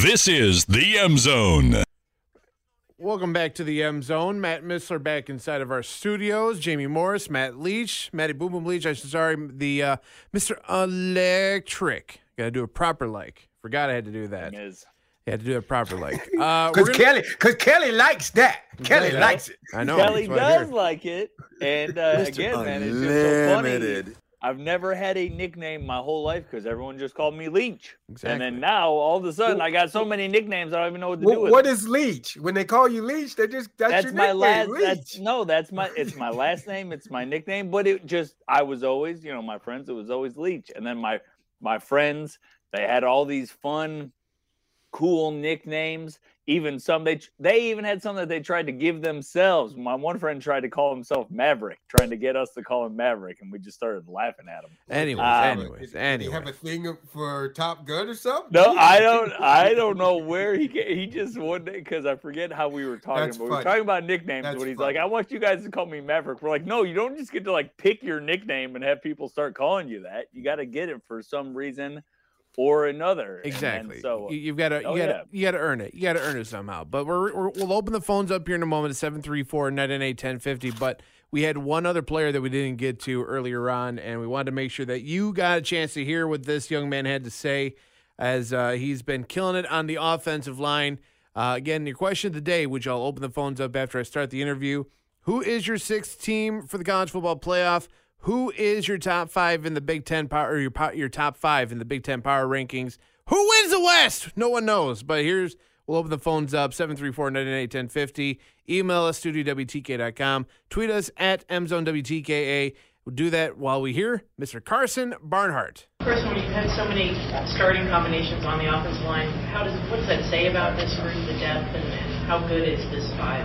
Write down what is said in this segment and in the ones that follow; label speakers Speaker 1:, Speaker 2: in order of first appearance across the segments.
Speaker 1: This is the M Zone.
Speaker 2: Welcome back to the M Zone. Matt Missler back inside of our studios. Jamie Morris, Matt Leach, Matty Boom Boom Leach. The Mr. Electric. Got to do it proper like. Forgot I had to do that. Had to do it proper like.
Speaker 3: Because Kelly likes that. Kelly likes it.
Speaker 2: I know.
Speaker 4: Kelly does like it. And again, man, it's just so funny. I've never had a nickname my whole life because everyone just called me Leach.
Speaker 2: Exactly.
Speaker 4: And then now, all of a sudden, I got so many nicknames I don't even know what to do with
Speaker 3: What
Speaker 4: them.
Speaker 3: is Leach? When they call you Leach, that's your
Speaker 4: my
Speaker 3: nickname,
Speaker 4: last.
Speaker 3: Leach.
Speaker 4: It's my last name. It's my nickname. But I was always, my friends. It was always Leach. And then my friends, they had all these fun, cool nicknames. Even some they even had some that they tried to give themselves. My one friend tried to call himself Maverick, trying to get us to call him Maverick, and we just started laughing at him.
Speaker 2: Anyways.
Speaker 3: You have a thing for Top Gun or something?
Speaker 4: No, I don't know where he just one day, because I forget how we were talking.
Speaker 3: That's
Speaker 4: but we
Speaker 3: funny.
Speaker 4: were talking about nicknames
Speaker 3: That's
Speaker 4: when he's
Speaker 3: funny.
Speaker 4: like, I want you guys to call me Maverick. We're like, no, you don't just get to pick your nickname and have people start calling you that. You got to get it for some reason or another.
Speaker 2: Exactly.
Speaker 4: And so
Speaker 2: you got to earn it. You got to earn it somehow. But we'll open the phones up here in a moment at 734-998-1050. But we had one other player that we didn't get to earlier on, and we wanted to make sure that you got a chance to hear what this young man had to say, as he's been killing it on the offensive line. Again, your question of the day, which I'll open the phones up after I start the interview. Who is your sixth team for the college football playoff? Who is your top five in the Big Ten power, or your top five in the Big Ten power rankings? Who wins the West? No one knows. But we'll open the phones up, 734-998-1050. Email us, studiowtk.com. Tweet us at MZoneWTKA. We'll do that while we hear Mr. Carson Barnhart.
Speaker 5: First, when you've had so many starting combinations on the offensive line, what does that say about this group, the depth, and how good is this five?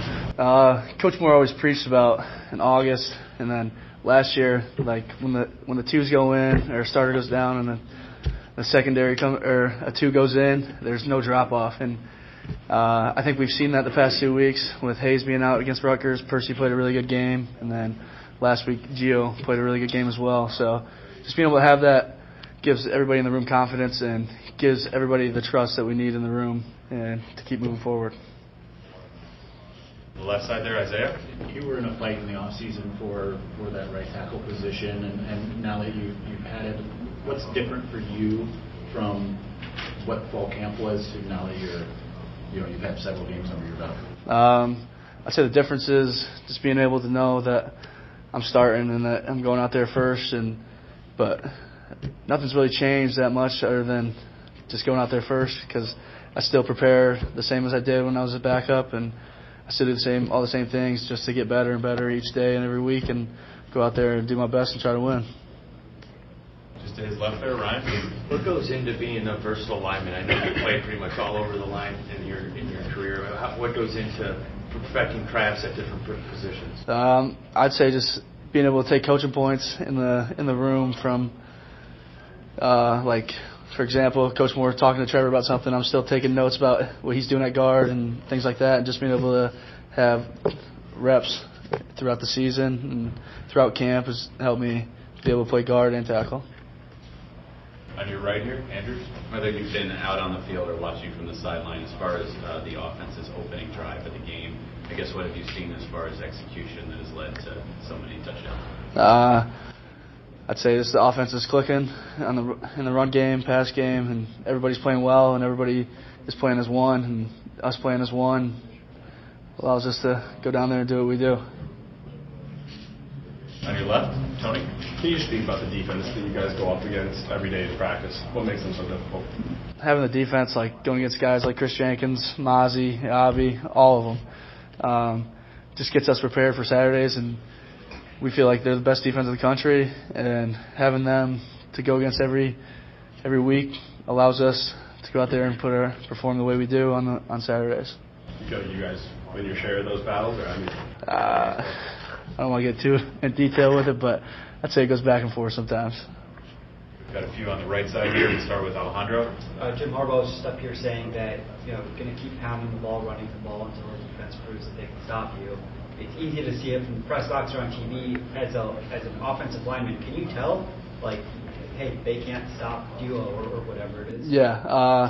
Speaker 6: Coach Moore always preached about in August, and then last year, when the twos go in or a starter goes down and the secondary a two goes in, there's no drop off. And I think we've seen that the past 2 weeks with Hayes being out against Rutgers. Percy played a really good game, and then last week Gio played a really good game as well. So just being able to have that gives everybody in the room confidence and gives everybody the trust that we need in the room and to keep moving forward.
Speaker 7: The left side there, Isaiah.
Speaker 8: You were in a fight in the offseason for that right tackle position, and now that you've had it, what's different for you from what fall camp was to now that you've had several games under your belt?
Speaker 6: I'd say the difference is just being able to know that I'm starting and that I'm going out there first, but nothing's really changed that much other than just going out there first, because I still prepare the same as I did when I was a backup, and I still do all the same things just to get better and better each day and every week, and go out there and do my best and try to win.
Speaker 7: Just to his left there, Ryan.
Speaker 9: What goes into being a versatile lineman? I know you played pretty much all over the line in your career. What goes into perfecting crafts at different positions?
Speaker 6: I'd say just being able to take coaching points in the room from for example, Coach Moore talking to Trevor about something, I'm still taking notes about what he's doing at guard and things like that, and just being able to have reps throughout the season and throughout camp has helped me be able to play guard and tackle.
Speaker 7: On your right here, Andrews.
Speaker 10: Whether you've been out on the field or watching from the sideline, as far as the offense's opening drive of the game, I guess what have you seen as far as execution that has led to so many touchdowns?
Speaker 6: I'd say the offense is clicking in the run game, pass game, and everybody's playing well, and everybody is playing as one, and us playing as one allows us to go down there and do what we do.
Speaker 7: On your left, Tony.
Speaker 11: Can you speak about the defense that you guys go up against every day in practice? What makes them so difficult?
Speaker 6: Having the defense, going against guys like Chris Jenkins, Mozzie, Avi, all of them, just gets us prepared for Saturdays, and we feel like they're the best defense in the country, and having them to go against every week allows us to go out there and perform the way we do on Saturdays.
Speaker 11: You guys win your share of those battles, or
Speaker 6: I don't want to get too in detail with it, but I'd say it goes back and forth sometimes.
Speaker 7: We've got a few on the right side here. We start with Alejandro.
Speaker 12: Jim Harbaugh's just up here saying that going to keep pounding the ball, running the ball until the defense proves that they can stop you. It's easy to see it from the press box or on TV as an offensive lineman. Can you tell, hey, they can't stop Duo or whatever it is?
Speaker 6: Yeah,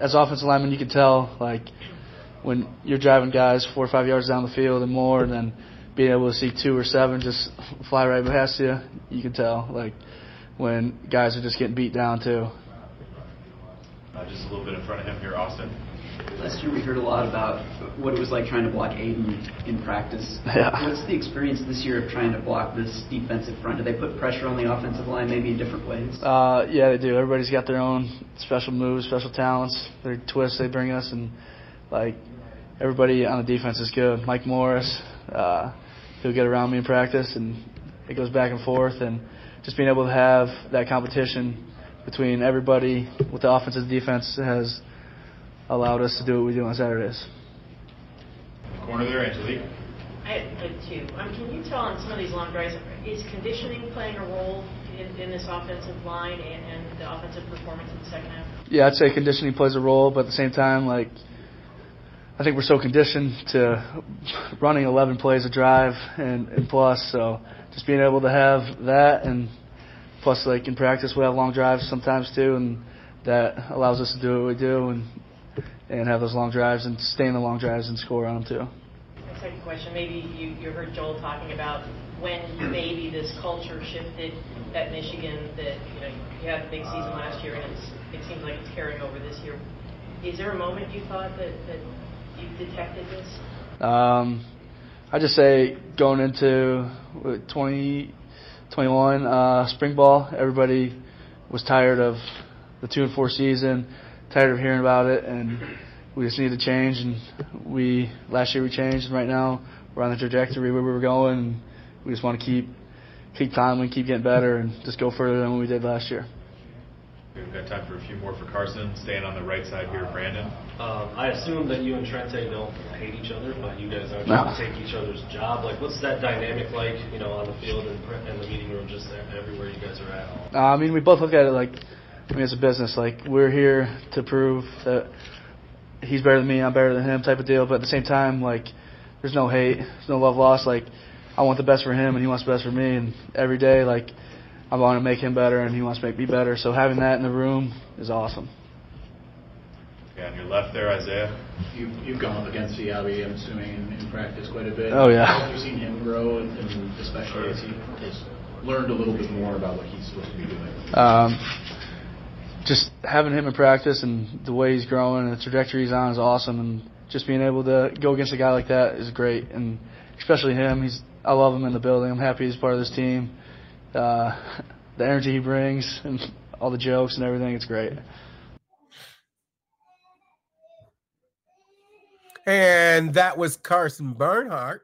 Speaker 6: as offensive linemen, you can tell, like, when you're driving guys 4 or 5 yards down the field and more, and then being able to see 2 or 7 just fly right past you, you can tell, like, when guys are just getting beat down too.
Speaker 7: Just a little bit in front of him here, Austin.
Speaker 13: Last year we heard a lot about what it was like trying to block Aiden in practice.
Speaker 6: Yeah.
Speaker 13: What's the experience this year of trying to block this defensive front? Do they put pressure on the offensive line maybe in different ways?
Speaker 6: Yeah, they do. Everybody's got their own special moves, special talents, their twists they bring us, and, like, everybody on the defense is good. Mike Morris, he'll get around me in practice, and it goes back and forth. And just being able to have that competition between everybody with the offense and defense has allowed us to do what we do on Saturdays.
Speaker 7: In the corner there, Angelique.
Speaker 5: I had 2. Can you tell on some of these long drives, is conditioning playing a role in this offensive line and the offensive performance in the second half?
Speaker 6: Yeah, I'd say conditioning plays a role, but at the same time, like, I think we're so conditioned to running 11 plays a drive and plus, so just being able to have that, and plus, like, in practice we have long drives sometimes too, and that allows us to do what we do and have those long drives and stay in the long drives and score on them too.
Speaker 5: My second question, maybe you heard Joel talking about when maybe this culture shifted at Michigan, that you had a big season last year and it seems like it's carrying over this year. Is there a moment you thought that you detected this?
Speaker 6: I just say going into 2021 spring ball, everybody was tired of the 2-4 season, tired of hearing about it, and we just needed to change. And last year we changed, and right now we're on the trajectory where we were going. And we just want to keep climbing, keep getting better, and just go further than what we did last year.
Speaker 7: We've got time for a few more for Carson. Staying on the right side here, Brandon.
Speaker 14: I assume that you and Trente don't hate each other, but you guys are trying to take each other's job. Like, what's that dynamic like, on the field and the meeting room, just everywhere you guys are at?
Speaker 6: I mean, we both look at it like, it's a business. Like, we're here to prove that he's better than me, I'm better than him type of deal. But at the same time, like, there's no hate, there's no love lost. Like, I want the best for him, and he wants the best for me. And every day, like, I want to make him better, and he wants to make me better. So having that in the room is awesome.
Speaker 7: Okay, on your left there, Isaiah.
Speaker 8: You've gone up against Diaby, I'm assuming, in practice quite a bit.
Speaker 6: Oh, yeah.
Speaker 8: How have you seen him grow, and especially as he has learned a little bit more about what he's supposed to be doing?
Speaker 6: Just having him in practice and the way he's growing and the trajectory he's on is awesome. And just being able to go against a guy like that is great. And especially him, I love him in the building. I'm happy he's part of this team. The energy he brings and all the jokes and everything, it's great.
Speaker 3: And that was Carson Bernhardt.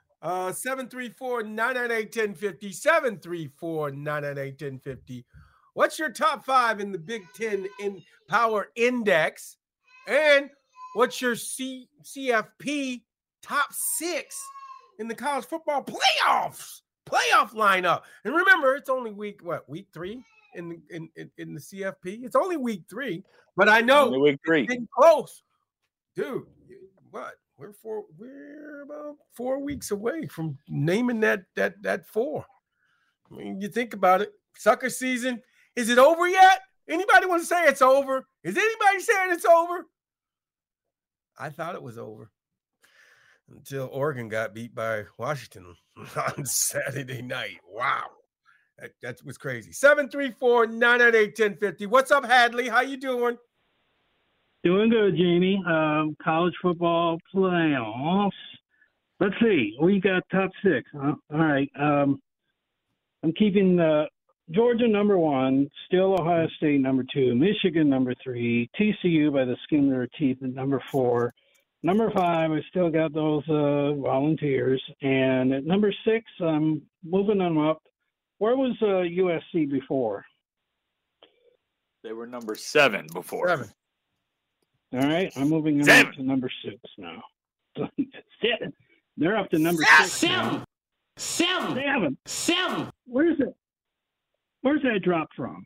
Speaker 3: 734-998-1050, 734-998-1050. What's your top 5 in the Big Ten in Power Index? And what's your CFP top 6 in the college football playoff lineup? And remember, it's only week 3 in the CFP. It's only week 3, but I know
Speaker 4: only week 3.
Speaker 3: It's getting close, dude. What? We're about 4 weeks away from naming that 4. I mean, you think about it. Sucker season. Is it over yet? Anybody want to say it's over? Is anybody saying it's over? I thought it was over until Oregon got beat by Washington on Saturday night. Wow. That was crazy. 734-998-1050. What's up, Hadley? How you doing?
Speaker 15: Doing good, Jamie. College football playoffs. Let's see. We got top 6. Huh? All right. I'm keeping Georgia number 1, still Ohio State number 2, Michigan number 3, TCU by the skin of their teeth at number 4. Number 5, I still got those Volunteers. And at number 6, I'm moving them up. Where was USC before?
Speaker 4: They were number 7 before.
Speaker 3: 7.
Speaker 15: All right, I'm moving them up to number 6 now. 7. They're up to number 6 now. 7. Where's that drop from?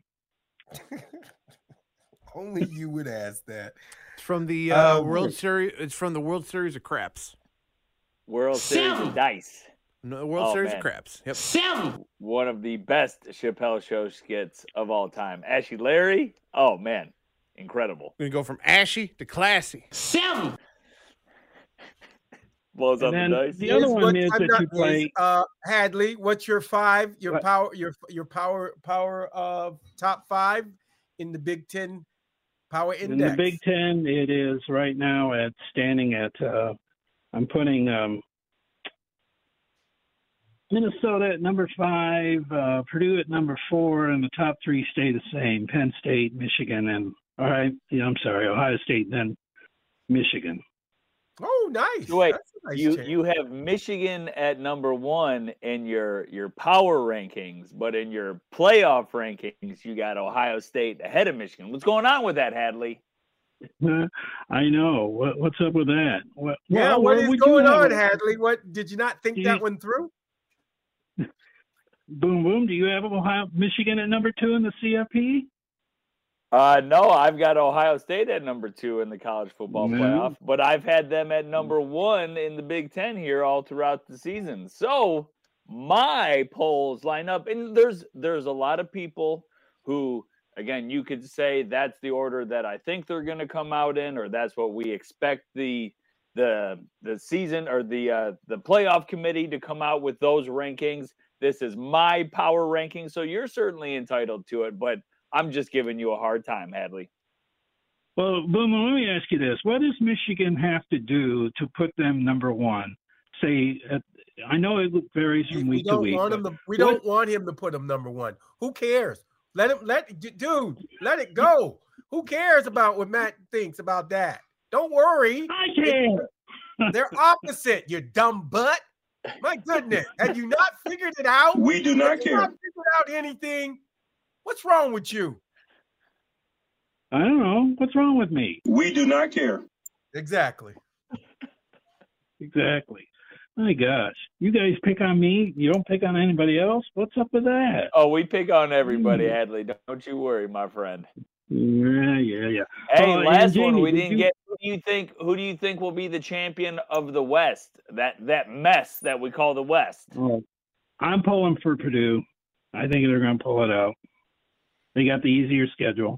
Speaker 3: Only you would ask that.
Speaker 2: It's from the World Series. It's from the World Series of Craps.
Speaker 4: World Series of Dice.
Speaker 2: No, World Series of Craps. Yep.
Speaker 4: One of the best Chappelle Show skits of all time. Ashley Larry. Oh man, incredible.
Speaker 2: We're going to go from ashy to classy.
Speaker 16: 7.
Speaker 4: Blows on the dice.
Speaker 15: The other one is that you play.
Speaker 3: Hadley, what's your 5? Your power top 5 in the Big Ten power index.
Speaker 15: In the Big Ten, it is right now standing at. I'm putting Minnesota at number 5, Purdue at number 4, and the top 3 stay the same: Penn State, Michigan, and Ohio State, then Michigan.
Speaker 3: Oh, nice.
Speaker 4: So wait,
Speaker 3: That's a nice
Speaker 4: you have Michigan at number 1 in your power rankings, but in your playoff rankings, you got Ohio State ahead of Michigan. What's going on with that, Hadley?
Speaker 15: I know. What's up with that? What
Speaker 3: is going on, Hadley? What did you not think that one through?
Speaker 15: Boom, boom. Do you have Michigan at number 2 in the CFP?
Speaker 4: No, I've got Ohio State at number 2 in the college football playoff, but I've had them at number 1 in the Big Ten here all throughout the season. So my polls line up, and there's a lot of people who, again, you could say that's the order that I think they're going to come out in, or that's what we expect the season or the playoff committee to come out with those rankings. This is my power ranking, so you're certainly entitled to it, but I'm just giving you a hard time, Hadley.
Speaker 15: Well, Boom, let me ask you this. What does Michigan have to do to put them number 1? I know it varies from week to week.
Speaker 3: We don't want him to put him number 1. Who cares? Let it go. Who cares about what Matt thinks about that? Don't worry.
Speaker 15: I care.
Speaker 3: They're opposite, you dumb butt. My goodness. Have you not figured it out?
Speaker 16: We do not care.
Speaker 3: Have you not figured out anything? What's wrong with you?
Speaker 15: I don't know. What's wrong with me?
Speaker 16: We do not care.
Speaker 3: Exactly.
Speaker 15: Exactly. My gosh. You guys pick on me. You don't pick on anybody else? What's up with that?
Speaker 4: Oh, we pick on everybody, Hadley. Don't you worry, my friend.
Speaker 15: Yeah.
Speaker 4: Hey, last one we didn't get. Who do you think will be the champion of the West? That mess that we call the West.
Speaker 15: Oh, I'm pulling for Purdue. I think they're going to pull it out. They got the easier schedule.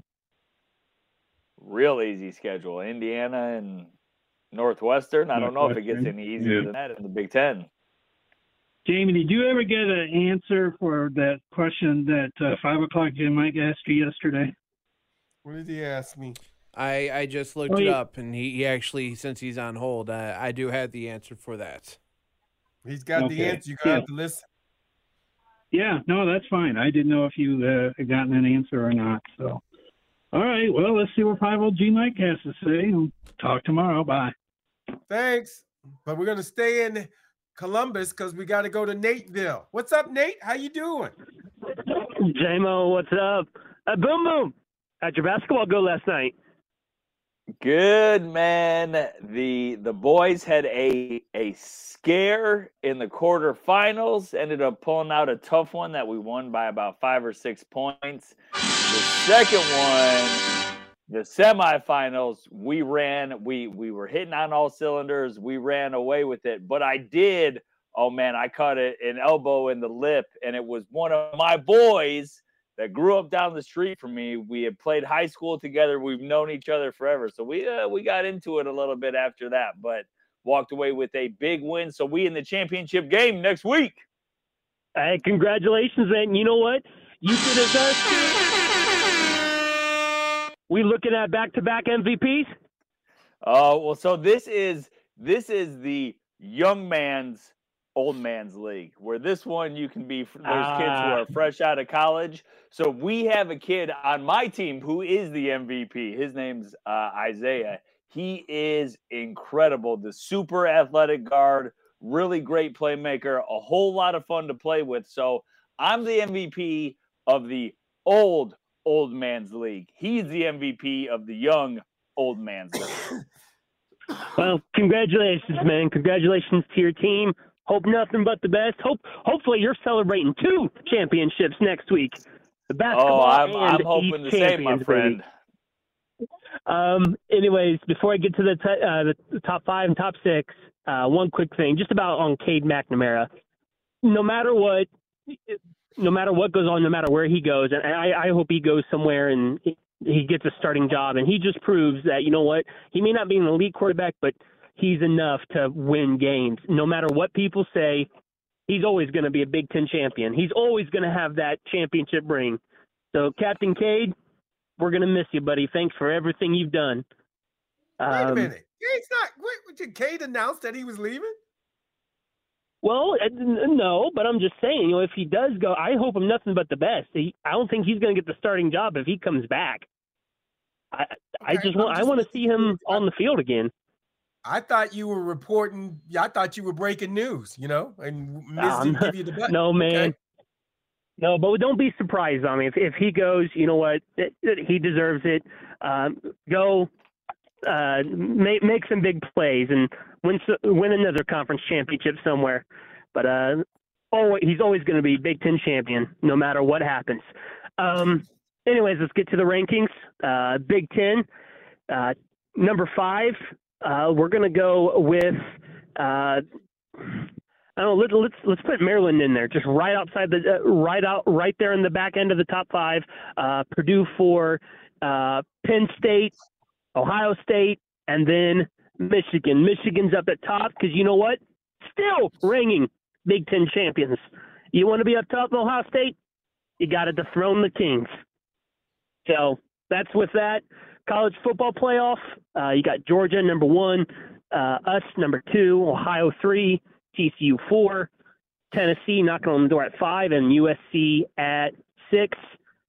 Speaker 4: Real easy schedule. Indiana and Northwestern. I don't know if it gets any easier than that in the Big Ten.
Speaker 15: Jamie, did you ever get an answer for that question that 5 o'clock Jim Mike asked you yesterday?
Speaker 3: What did he ask me?
Speaker 2: I just looked it up, and he actually, since he's on hold, I do have the answer for that.
Speaker 3: He's got the answer. You're going to have to listen.
Speaker 15: Yeah, no, that's fine. I didn't know if you had gotten an answer or not. So, all right. Well, let's see what 5-0 Mike has to say. We'll talk tomorrow. Bye.
Speaker 3: Thanks. But we're going to stay in Columbus because we got to go to Nateville. What's up, Nate? How you doing?
Speaker 17: J-Mo, what's up? Boom, boom. How'd your basketball go last night?
Speaker 4: Good, man. The boys had a scare in the quarterfinals, ended up pulling out a tough one that we won by about 5 or 6 points. The second one, the semifinals, we were hitting on all cylinders. We ran away with it, but I caught an elbow in the lip, and it was one of my boys that grew up down the street from me. We had played high school together. We've known each other forever. So we got into it a little bit after that, but walked away with a big win. So we in the championship game next week.
Speaker 17: Hey, congratulations, man. You know what? You did as us. We looking at back-to-back MVPs?
Speaker 4: Well, so this is the young man's old man's league, where this one you can be, there's kids who are fresh out of college. So we have a kid on my team who is the MVP. His name's Isaiah. He is incredible. The super athletic guard, really great playmaker, a whole lot of fun to play with. So I'm the MVP of the old man's league. He's the MVP of the young old man's league.
Speaker 17: Well, congratulations, man. Congratulations to your team. Hope nothing but the best. Hopefully you're celebrating 2 championships next week. The basketball
Speaker 4: I'm hoping the same, my friend.
Speaker 17: Anyways, before I get to the top 5 and top 6, one quick thing, just about on Cade McNamara. No matter what goes on, no matter where he goes, and I hope he goes somewhere and he gets a starting job, and he just proves that, you know what, he may not be an elite quarterback, but he's enough to win games. No matter what people say, he's always going to be a Big Ten champion. He's always going to have that championship ring. So, Captain Cade, we're going to miss you, buddy. Thanks for everything you've done.
Speaker 3: Wait a minute. Cade's not. Did Cade announce that he was leaving?
Speaker 17: Well, no, but I'm just saying, you know, if he does go, I hope him nothing but the best. I don't think he's going to get the starting job if he comes back. I want to see him on the field again.
Speaker 3: I thought you were reporting. I thought you were breaking news, you know, and Miz didn't give you the button.
Speaker 17: No, man.
Speaker 3: Okay.
Speaker 17: No, but don't be surprised on me. If he goes, you know what, he deserves it. Go make some big plays and win another conference championship somewhere. But he's always going to be Big Ten champion no matter what happens. Anyways, let's get to the rankings. Big Ten, number 5. We're going to go with I don't know. Let's put Maryland in there, just right outside right there in the back end of the top 5. Purdue 4, Penn State, Ohio State, and then Michigan. Michigan's up at top because you know what? Still reigning Big Ten champions. You want to be up top, Ohio State? You got to dethrone the Kings. So that's with that. College football playoff. You got Georgia number 1, us number 2, Ohio 3. TCU 4, Tennessee knocking on the door at 5, and USC at 6.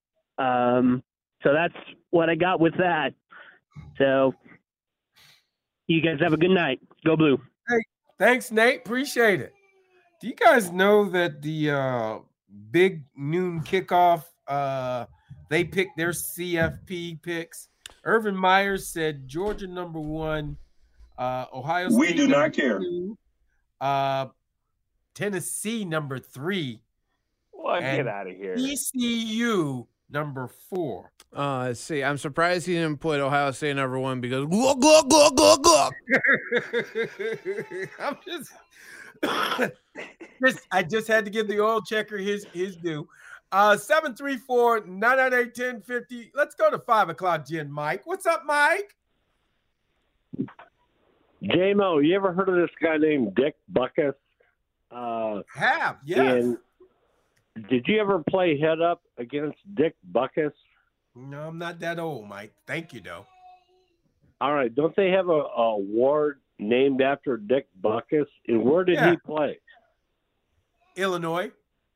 Speaker 17: So that's what I got with that. So you guys have a good night. Go Blue.
Speaker 3: Hey, thanks, Nate. Appreciate it. Do you guys know that the big noon kickoff, they picked their CFP picks? Urban Myers said Georgia number 1, Ohio State.
Speaker 16: We do not care.
Speaker 3: 2, Tennessee number 3.
Speaker 4: Well, get out of here.
Speaker 3: ECU number 4.
Speaker 2: Let's see. I'm surprised he didn't put Ohio State number 1 because go.
Speaker 3: I'm I just had to give the oil checker his due. 734-998-1050. Let's go to 5 o'clock, Jen. Mike. What's up, Mike?
Speaker 18: J-Mo, you ever heard of this guy named Dick Butkus?
Speaker 3: Have, yes.
Speaker 18: And did you ever play head up against Dick Butkus?
Speaker 3: No, I'm not that old, Mike. Thank you, though.
Speaker 18: All right. Don't they have a award named after Dick Butkus? And where did he play?
Speaker 3: Illinois.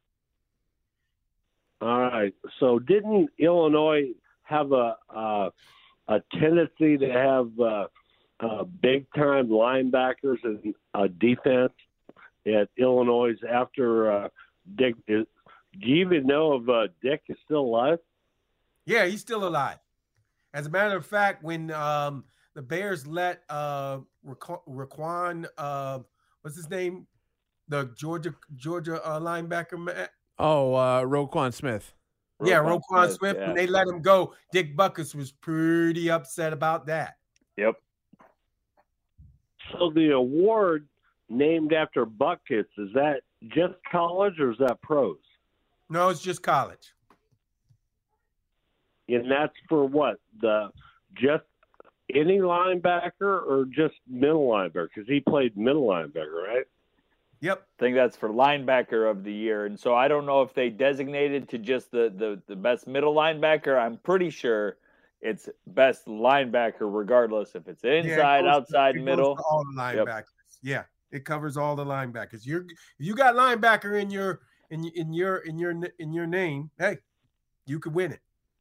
Speaker 18: All right. So didn't Illinois have a tendency to have big-time linebackers and defense at Illinois after Dick? Do you even know if Dick is still alive?
Speaker 3: Yeah, he's still alive. As a matter of fact, when the Bears let Raquan, what's his name? The Georgia linebacker.
Speaker 2: Roquan Smith.
Speaker 3: Roquan Smith. Yeah. When they let him go, Dick Butkus was pretty upset about that.
Speaker 4: Yep.
Speaker 18: So the award named after Butkus, is that just college or is that pros?
Speaker 3: No, it's just college.
Speaker 18: And that's for what? Just any linebacker or just middle linebacker? Because he played middle linebacker, right?
Speaker 3: Yep.
Speaker 4: I think that's for linebacker of the year. And so I don't know if they designated to just the best middle linebacker. I'm pretty sure it's best linebacker regardless if it's inside, outside, middle.
Speaker 3: All the linebackers. Yep. Yeah, it covers all the linebackers. If you got linebacker in your name, hey, you could win it.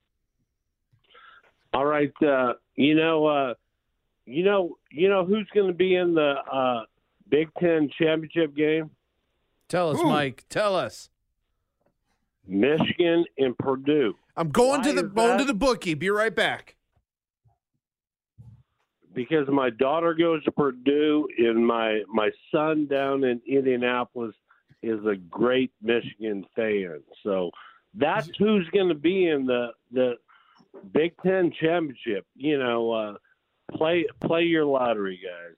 Speaker 18: All right. You know who's going to be in the Big Ten championship game?
Speaker 2: Tell us, Mike. Tell us.
Speaker 18: Michigan and Purdue.
Speaker 2: I'm going to the bookie. Be right back.
Speaker 18: Because my daughter goes to Purdue, and my son down in Indianapolis is a great Michigan fan. So that's who's going to be in the Big Ten championship. You know, play your lottery, guys.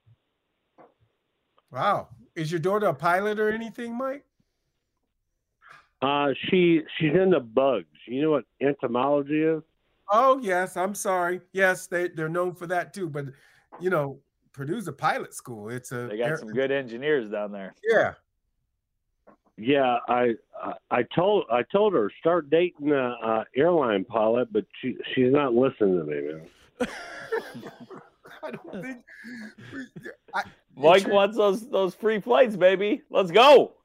Speaker 3: Wow. Is your daughter a pilot or anything, Mike?
Speaker 18: She's into bugs. You know what entomology is?
Speaker 3: Oh, yes. I'm sorry. Yes, they're known for that too. But, Purdue's a pilot school.
Speaker 4: They got some good engineers down there.
Speaker 3: Yeah.
Speaker 18: Yeah, I told her start dating a airline pilot, but she's not listening to me, man.
Speaker 3: I don't think
Speaker 4: Mike wants those free flights, baby. Let's go.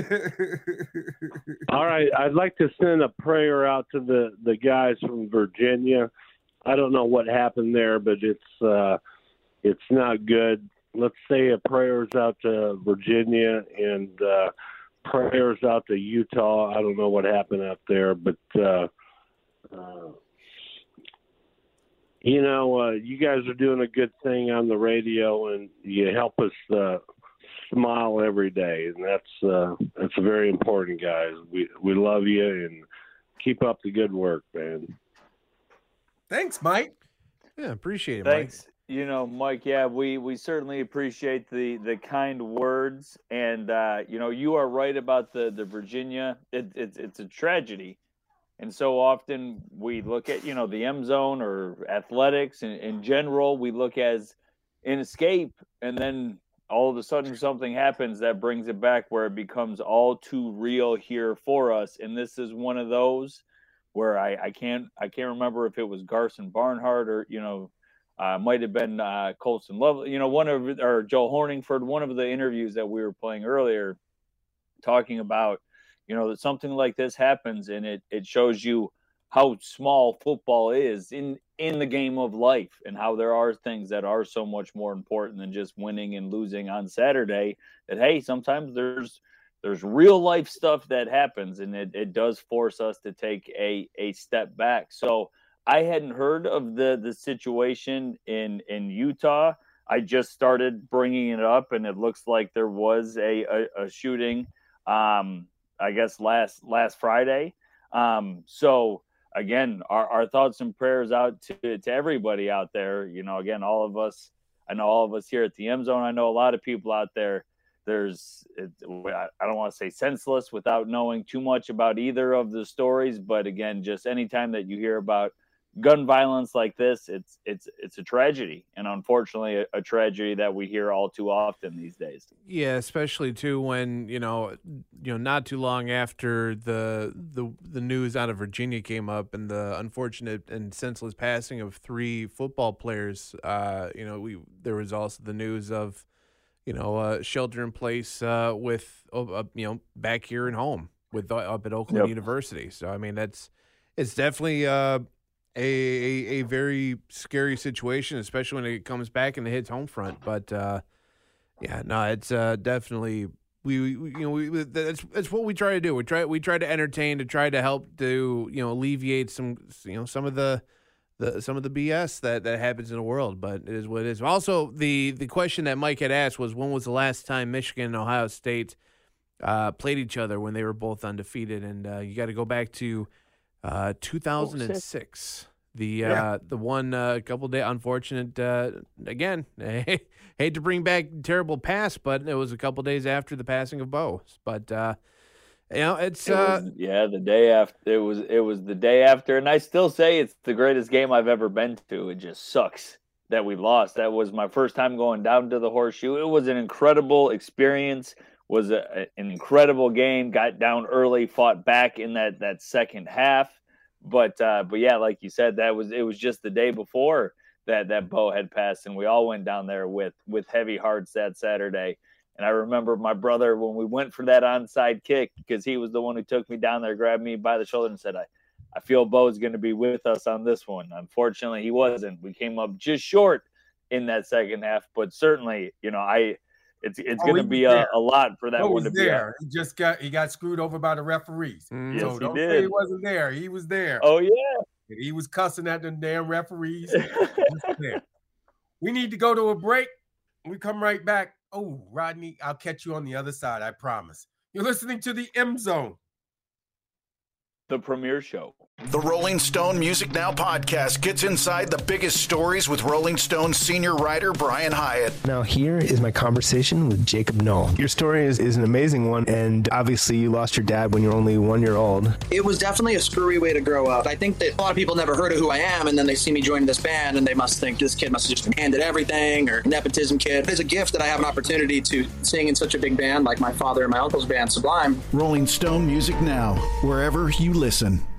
Speaker 18: All right, I'd like to send a prayer out to the guys from Virginia. I don't know what happened there, but it's not good. Let's say a prayers out to Virginia and prayers out to Utah. I don't know what happened out there, but you guys are doing a good thing on the radio, and you help us smile every day, and that's very important, guys. We love you, and keep up the good work, man.
Speaker 3: Thanks, Mike.
Speaker 2: Yeah, appreciate it,
Speaker 4: Thanks. Mike, yeah, we certainly appreciate the kind words, and you are right about the Virginia. It's a tragedy, and so often we look at the M zone or athletics in general. We look as an escape, and then all of a sudden something happens that brings it back, where it becomes all too real here for us. And this is one of those where I can't remember if it was Garson Barnhart or might have been Colson Lovely, or Joe Horningford, one of the interviews that we were playing earlier, talking about, that something like this happens, and it shows you how small football is in the game of life, and how there are things that are so much more important than just winning and losing on Saturday. That, hey, sometimes there's real life stuff that happens, and it does force us to take a step back. So I hadn't heard of the situation in Utah. I just started bringing it up, and it looks like there was a shooting, I guess last Friday. So again, our thoughts and prayers out to everybody out there. Again, all of us. I know all of us here at the M Zone. I know a lot of people out there. I don't want to say senseless without knowing too much about either of the stories, but again, just anytime that you hear about gun violence like this, it's a tragedy, and unfortunately a tragedy that we hear all too often these days.
Speaker 2: Yeah, especially too when not too long after the news out of Virginia came up, and the unfortunate and senseless passing of 3 football players. There was also the news of shelter in place with back here at home with up at Oakland University. So I mean it's definitely a very scary situation, especially when it comes back and it hits home front. But it's definitely that's what we try to do. We try to entertain, to try to help to alleviate some of the BS that happens in the world. But it is what it is. Also, the question that Mike had asked was, when was the last time Michigan and Ohio State played each other when they were both undefeated? And you got to go back to 2006. The one couple day unfortunate again. Hate to bring back terrible past, but it was a couple days after the passing of Bo. But the
Speaker 4: day after. It was the day after, and I still say it's the greatest game I've ever been to. It just sucks that we lost. That was my first time going down to the Horseshoe. It was an incredible experience. Was an incredible game. Got down early, fought back in that second half. But yeah, like you said, it was just the day before that Bo had passed, and we all went down there with heavy hearts that Saturday. And I remember my brother, when we went for that onside kick, because he was the one who took me down there, grabbed me by the shoulder and said, I feel Bo's going to be with us on this one. Unfortunately, he wasn't. We came up just short in that second half, but certainly, it's going to be a lot for that one to be there.
Speaker 3: He got screwed over by the referees.
Speaker 4: Yes,
Speaker 3: so don't say he wasn't there. He was there.
Speaker 4: Oh yeah.
Speaker 3: And he was cussing at the damn referees. We need to go to a break. We come right back. Oh, Rodney, I'll catch you on the other side, I promise. You're listening to the M Zone,
Speaker 4: the premier show.
Speaker 16: The Rolling Stone Music Now podcast gets inside the biggest stories with Rolling Stone senior writer Brian Hyatt.
Speaker 19: Now here is my conversation with Jacob Knoll. Your story is an amazing one, and obviously you lost your dad when you were only 1 year old.
Speaker 20: It was definitely a screwy way to grow up. I think that a lot of people never heard of who I am, and then they see me joining this band, and they must think this kid must have just been handed everything, or nepotism kid. It's a gift that I have an opportunity to sing in such a big band like my father and my uncle's band, Sublime.
Speaker 16: Rolling Stone Music Now, wherever you listen.